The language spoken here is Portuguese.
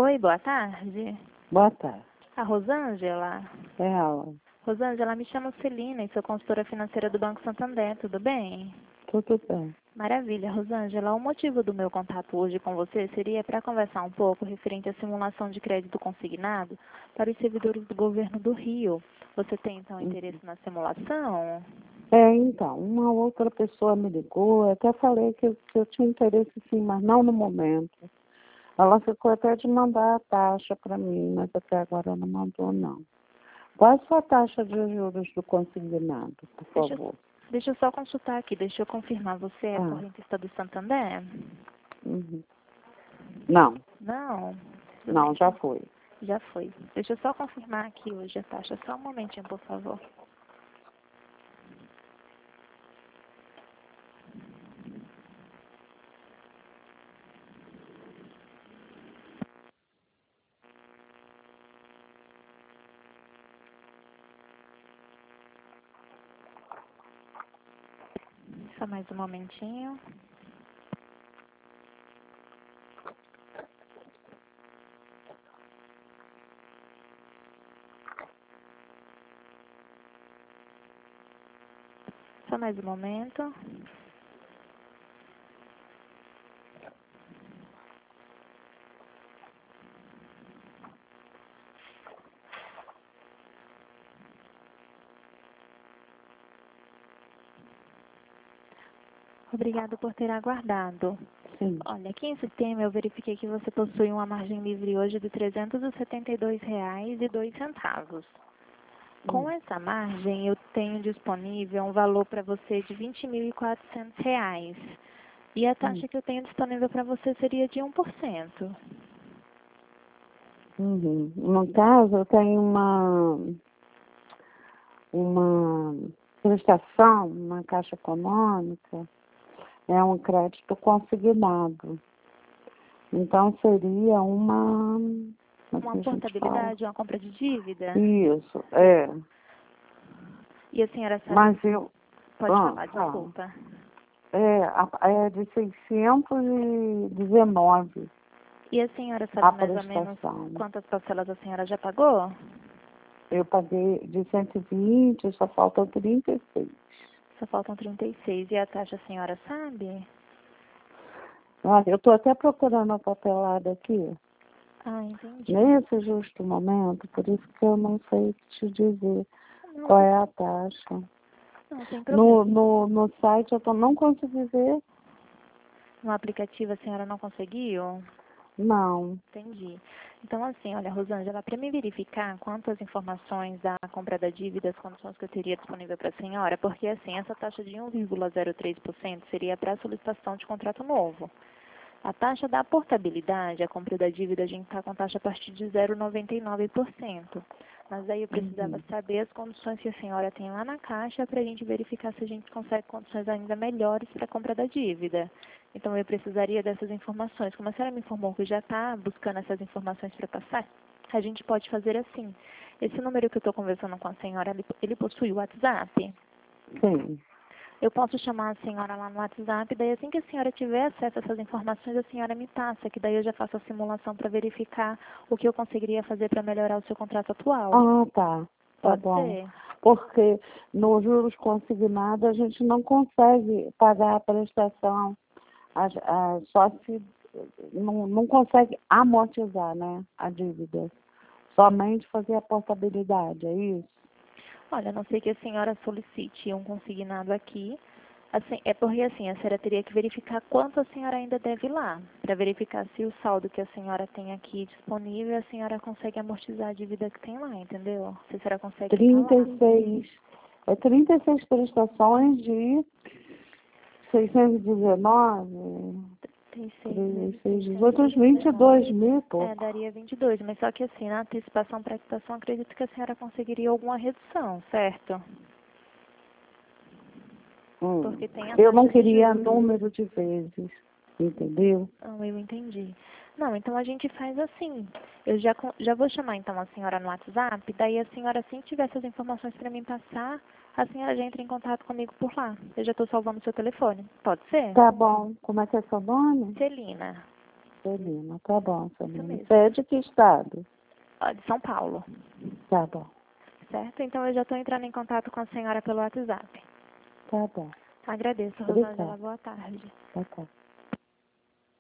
Oi, boa tarde. Boa tarde. A Rosângela? É ela. Rosângela, me chamo Celina e sou consultora financeira do Banco Santander, tudo bem? Tudo bem. Maravilha, Rosângela. O motivo do meu contato hoje com você seria para conversar um pouco referente à simulação de crédito consignado para os servidores do governo do Rio. Você tem, então, interesse na simulação? Então, uma outra pessoa me ligou, eu até falei que eu tinha interesse sim, mas não no momento. Ela ficou até de mandar a taxa para mim, mas até agora não mandou, não. Qual a sua taxa de juros do consignado, por favor? Deixa eu só consultar aqui, deixa eu confirmar. Você é Ah. correntista do Santander? Uhum. Não, Não? Tudo não, bem. já foi. Já foi. Deixa eu só confirmar aqui hoje a taxa. Só um momentinho, por favor. Só mais um momentinho. Só mais um momento. Obrigada por ter aguardado. Sim. Olha, aqui em sistema eu verifiquei que você possui uma margem livre hoje de R$ 372,02. Com essa margem, eu tenho disponível um valor para você de R$ 20.400. E a taxa que eu tenho disponível para você seria de 1%. Uhum. No caso, eu tenho uma prestação, uma caixa econômica, é um crédito consignado. Então, seria uma portabilidade, uma compra de dívida? Isso, é. E a senhora sabe... Mas eu... Pode falar, desculpa. É de 619 E a senhora a sabe mais ou menos prestação. quantas parcelas a senhora já pagou? Eu paguei de 120, só faltam 36. Só faltam 36. E a taxa a senhora sabe? Olha, eu estou até procurando a papelada aqui, Ah, entendi. nesse justo momento, por isso que eu não sei te dizer Não, qual é a taxa. não tem problema. No site eu não consegui ver, No aplicativo a senhora não conseguiu? não. Entendi. Então, assim, olha, Rosângela, para me verificar quantas informações da compra da dívida, as condições que eu teria disponível para a senhora, porque, assim, essa taxa de 1,03% seria para a solicitação de contrato novo. A taxa da portabilidade, a compra da dívida, a gente está com taxa a partir de 0,99%. Mas aí eu precisava saber as condições que a senhora tem lá na Caixa para a gente verificar se a gente consegue condições ainda melhores para a compra da dívida. Então eu precisaria dessas informações. Como a senhora me informou que já está buscando essas informações para passar, a gente pode fazer assim. Esse número que eu estou conversando com a senhora, ele possui o WhatsApp? Sim. Eu posso chamar a senhora lá no WhatsApp, daí assim que a senhora tiver acesso a essas informações, a senhora me passa, que daí eu já faço a simulação para verificar o que eu conseguiria fazer para melhorar o seu contrato atual. Ah, tá. Tá Pode bom. ser? Porque nos juros consignados a gente não consegue pagar a prestação, só se não consegue amortizar, né, a dívida. Somente fazer a portabilidade, é isso? Olha, a não sei que a senhora solicite um consignado aqui. Assim, é porque assim, a senhora teria que verificar quanto a senhora ainda deve lá, para verificar se o saldo que a senhora tem aqui disponível, a senhora consegue amortizar a dívida que tem lá, entendeu? Se a senhora consegue falar. 36 prestações de 619, 36, os outros 22 mil, pô. Daria 22, mas só que assim, na antecipação para a quitação, acredito que a senhora conseguiria alguma redução, certo? Porque tem a Eu não taxa de queria juros. número de vezes, entendeu? Não, eu entendi. Não, então a gente faz assim. Eu já vou chamar então a senhora no WhatsApp, daí a senhora, assim que tiver essas informações para mim passar, a senhora já entra em contato comigo por lá. Eu já estou salvando o seu telefone. Pode ser? Tá bom. Como é que é seu nome? Celina. Celina, tá bom, Isso Celina. mesmo. Você é de que estado? De São Paulo. Tá bom, Certo? Então eu já estou entrando em contato com a senhora pelo WhatsApp. tá bom. Agradeço, Obrigada. Rosângela. Boa tarde. Tá, tá.